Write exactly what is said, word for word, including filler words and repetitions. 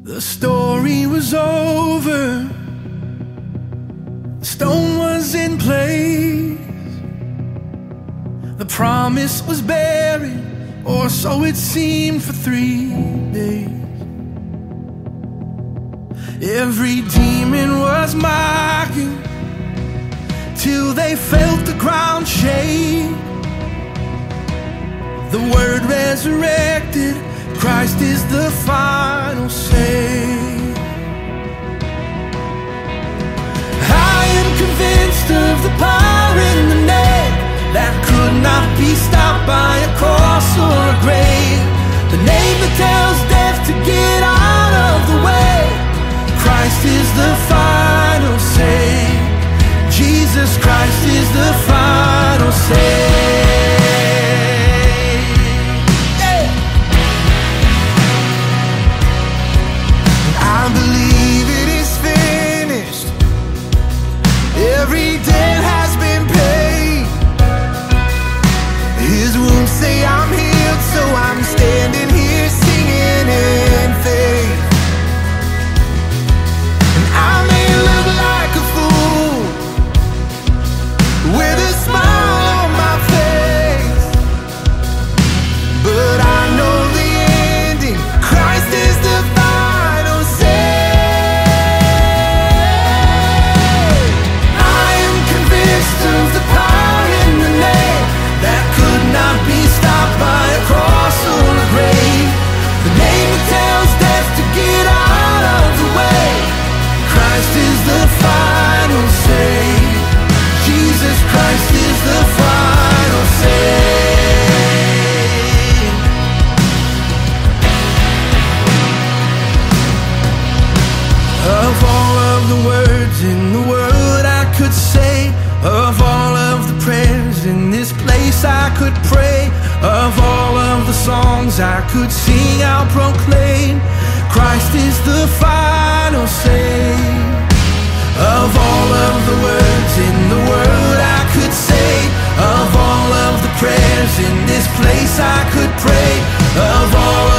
The story was over, the stone was in place, the promise was buried, or so it seemed for three days. Every demon was mocking till they felt the ground shake. The word resurrected, Christ is the final say. I am convinced of the power in the name that could not be stopped by a cross or a grave. The name that tells death to get out of the way. Christ is the final say. Jesus Christ is the final say. I believe it is finished. Every debt has been paid. His wounds say I'm healed, so I'm standing here singing in faith. And I may look like a fool with a smile on my face, but I know the ending. Christ is the final say. Of the power in the name that could not be stopped by a cross or a grave. The name that tells death to get out of the way. Christ is the final say. Jesus Christ is the final say. Of all of the words in the world I could say, of all of the prayers in this place I could pray, of all of the songs I could sing, I'll proclaim, Christ is the final say. Of all of the words in the world I could say, of all of the prayers in this place I could pray, of all